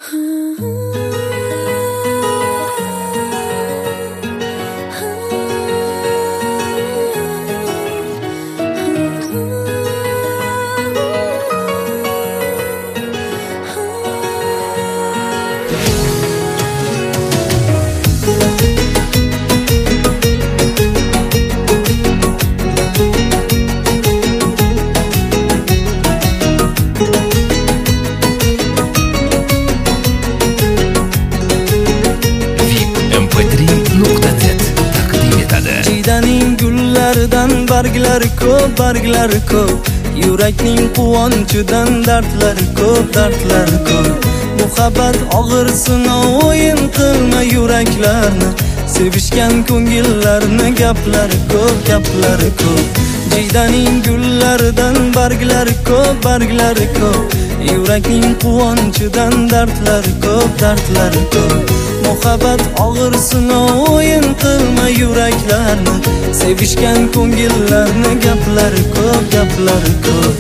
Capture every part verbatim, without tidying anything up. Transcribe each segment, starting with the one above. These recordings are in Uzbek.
Jidaning gullaridan barglari ko'p, barglari ko'p. Yurakning quvonchidan dardlari ko'p, dardlari ko'p. Muhabbat og'ir sinov, o'yin qilma yuraklarni. Sevishgan ko'ngillarni gaplari ko'p, gaplari ko'p. Jidaning gullaridan barglari ko'p, barglari ko'p. Yurakning quvonchidan dardlari ko'p, dardlari ko'p. Muhabbat og'ir sinov, o'yin qilma yuraklarni. Sevishgan ko'ngillarni gaplari ko'p, gaplari ko'p.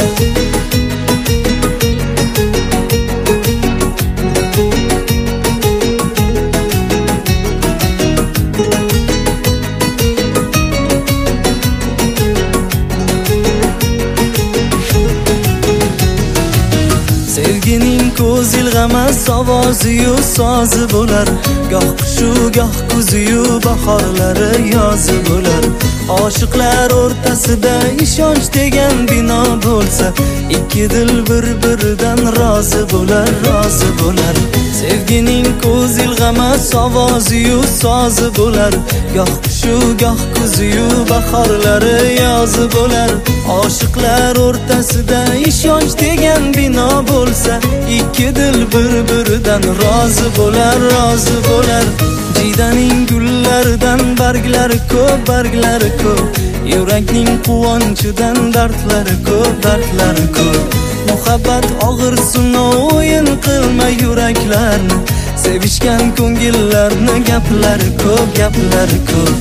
Sevgining ko'z ilg'amas ovozi-yu sozi bo'lar. Goh qishu, goh kuzi-yu bahorlari yozi bo'lar. Oshiqlar o'rtasida ishonch degan bino bo'lsa, ikki dil bir-biridan rozi bo'lar, rozi bo'lar. Sevgining ko'z ilg'amas ovozi-yu sozi bo'lar. Goh qishu, goh kuzi-yu bahorlari yozi bo'lar. Oshiqlar o'rtasida ishonch degan bino bo'lsa, ikki dil bir-biridan rozi bo'lar, rozi bo'lar. Jidaning gullaridan barglari ko'p, barglari ko'p. Yurakning quvonchidan dardlari ko'p, dardlari ko'p. Muhabbat og'ir sinov, o'yin qilma yuraklarni. Sevishgan ko'ngillarni gaplari ko'p, gaplari ko'p.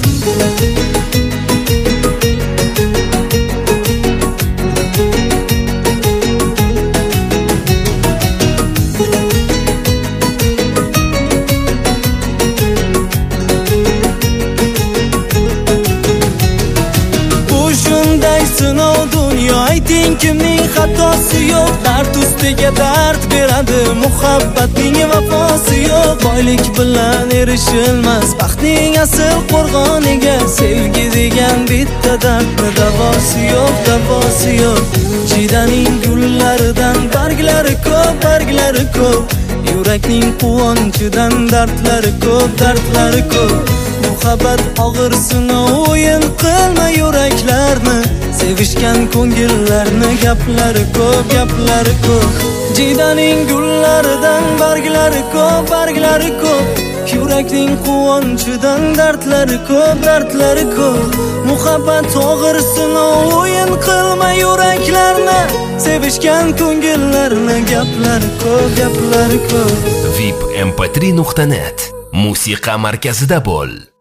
Sinov dunyo, ayting kimning xatosi yo'q. Dard ustiga dard beradi, muhabbatning vafosi yo'q. Boylik bilan erishilmas baxtning asl qo'rg'oniga. Sevgi degan bitta dardni davosi yo'q, davosi yo'q. Jidaning gullaridan barglari ko'p, barglari ko'p. Yurakning quvonchidan dardlari ko'p, dardlari ko'p. Muhabbat og'ir sinov, o'yin qilma yuraklarni. Sevishgan ko'ngillarni gaplari ko'p, gaplari ko'p. Jidaning gullaridan barglari ko'p, barglari ko'p. Yurakning quvonchidan dardlari ko'p, dardlari ko'p. Muhabbat og'ir sinov, o'yin qilma yuraklarni. Sevishgan ko'ngillarni gaplari ko'p, gaplari ko'p. vip m p три nuqta net musiqa markazida bo'l.